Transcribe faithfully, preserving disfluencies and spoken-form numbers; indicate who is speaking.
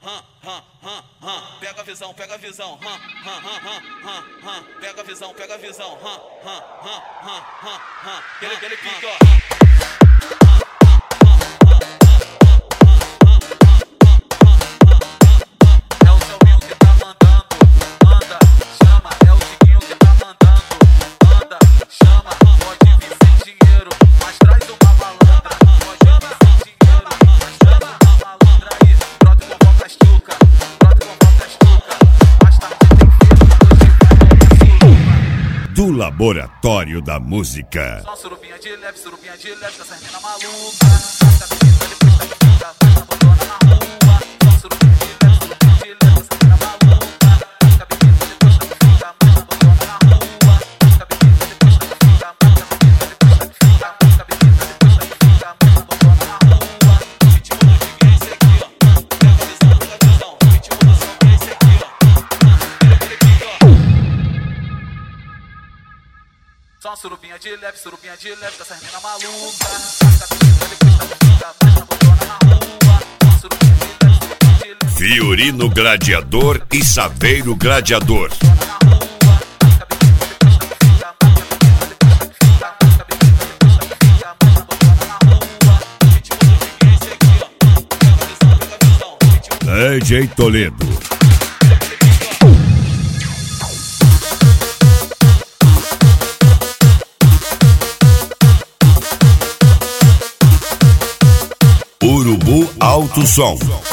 Speaker 1: hum, hum, hum, hum. Pega a visão, pega a visão, hum, hum, hum, hum, hum. Pega a visão, pega a visão, hum, hum, hum, hum, hum, hum. Aquele, aquele pique, ó.
Speaker 2: Do Laboratório da Música.
Speaker 3: Só surubinha de leve, surubinha de leve, tá saindo na maluca. Tá pedindo, depois tá pedindo, tá botando na rua. Só surubinha de leve, surubinha de leve, tá saindo na maluca. Tá pedindo, depois tá pedindo, tá botando na rua. Tá pedindo, depois tá pedindo, tá pedindo, depois tá pedindo, tá pedindo, depois tá pedindo, tá botando na rua.
Speaker 1: O ritmo do Diguinho é esse aqui, ó. Pega a visão, pega a visão. O ritmo do som é esse aqui, ó. Aquele pique, ó.
Speaker 3: Só surubinha de leve, surubinha de leve, tá saindo na maluca. Tá pedindo, depois tá pedindo, tá botando na rua. Só surubinha de leve, surubinha de leve.
Speaker 2: Fiorino Gladiador e Saveiro Gladiador. D J Toledo. Urubu Alto Som.